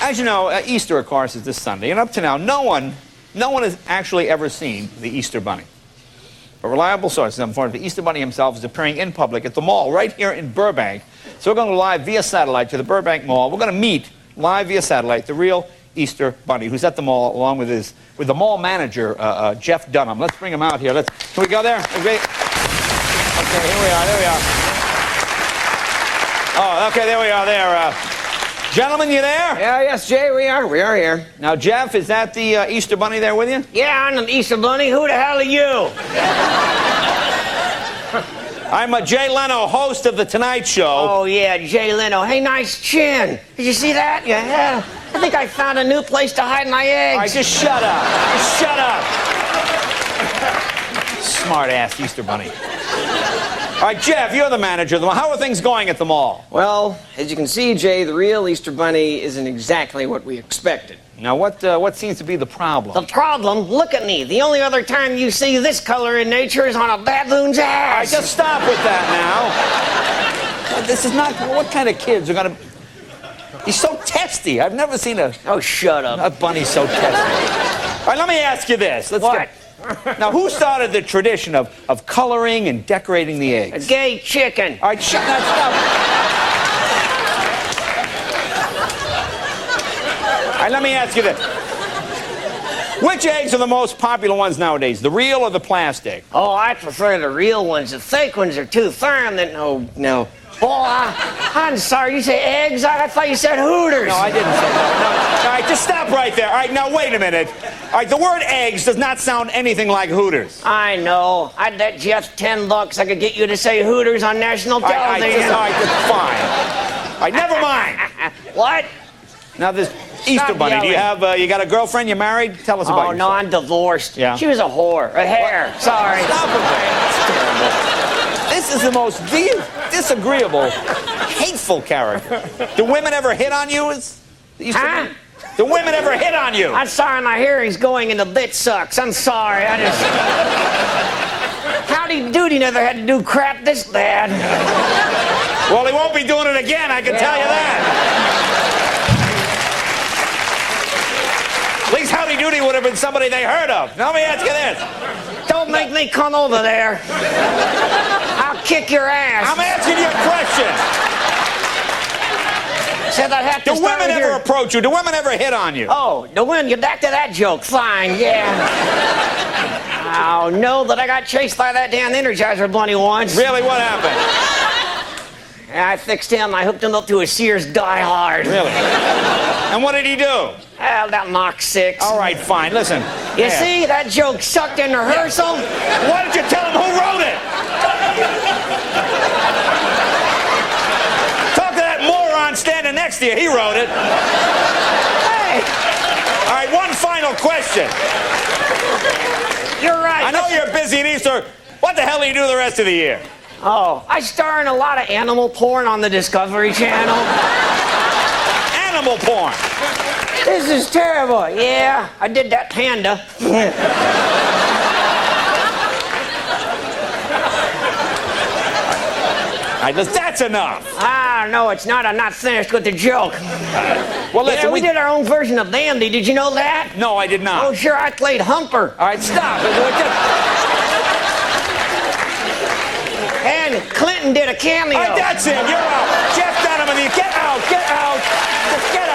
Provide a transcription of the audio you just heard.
As you know, Easter, of course, is this Sunday. And up to now, no one has actually ever seen the Easter Bunny. But reliable sources have informed the Easter Bunny himself is appearing in public at the mall right here in Burbank. So we're going to go live via satellite to the Burbank Mall. We're going to meet live via satellite the real Easter Bunny, who's at the mall along with the mall manager, Jeff Dunham. Let's bring him out here. Can we go there? Okay, here we are. There we are. Oh, okay, there we are. There, gentlemen, you there? Yeah, yes, Jay, we are. We are here. Now, Jeff, is that the Easter Bunny there with you? Yeah, I'm the Easter Bunny. Who the hell are you? I'm Jay Leno, host of The Tonight Show. Oh, yeah, Jay Leno. Hey, nice chin. Did you see that? Yeah. I think I found a new place to hide my eggs. All right, just shut up. Just shut up. Smart-ass Easter Bunny. All right, Jeff, you're the manager of the mall. How are things going at the mall? Well, as you can see, Jay, the real Easter Bunny isn't exactly what we expected. Now, what seems to be the problem? The problem? Look at me. The only other time you see this color in nature is on a baboon's ass. All right, just stop with that now. This is not... What kind of kids are going to... He's so testy. I've never seen a... Oh, shut up. A bunny so testy. All right, let me ask you this. Now, who started the tradition of coloring and decorating the eggs? A gay chicken. All right, shut that up. All right, let me ask you this. Which eggs are the most popular ones nowadays, the real or the plastic? Oh, I prefer the real ones. The fake ones are too firm. No. Oh, I'm sorry. You say eggs? I thought you said Hooters. No, I didn't say that. No. All right, just stop right there. All right, now wait a minute. All right, the word eggs does not sound anything like Hooters. I know. I'd bet Jeff $10 I could get you to say Hooters on national television. All right, just fine. All right, never mind. What? Now this Easter Bunny, do you got a girlfriend? You married? Tell us about yourself. Oh, no, I'm divorced. Yeah. She was a whore. A hare. What? Sorry. Stop with that. This is the most disagreeable, hateful character. Do women ever hit on you? Huh? Do women ever hit on you? I'm sorry, my hearing's going into bit sucks. I'm sorry. Howdy Doody never had to do crap this bad. Well, he won't be doing it again, I can tell you that. At least Howdy Doody would have been somebody they heard of. Now let me ask you this. Don't make me come over there. I'll kick your ass. I'm asking you a question. Said I have to Do women ever approach you? Do women ever hit on you? Oh, the women, get back to that joke. Fine, yeah. Oh, no, that I got chased by that damn Energizer Bunny once. Really? What happened? I fixed him. I hooked him up to a Sears Die Hard. Really? And what did he do? That Mach 6. All right, fine. Listen. You see, that joke sucked in rehearsal. Yeah. Why don't you tell him who wrote it? Talk to that moron standing next to you. He wrote it. Hey. All right, one final question. You're right. I know you're busy in Easter. What the hell do you do the rest of the year? Oh, I star in a lot of animal porn on the Discovery Channel. Animal porn? This is terrible. Yeah, I did that panda. That's enough. No, it's not. I'm not finished with the joke. Well, listen, we did our own version of Bambi. Did you know that? No, I did not. Oh, sure, I played Humper. All right, stop. And Clinton did a cameo. All right, that's it. You're out. Jeff Dunham, get out. Just get out.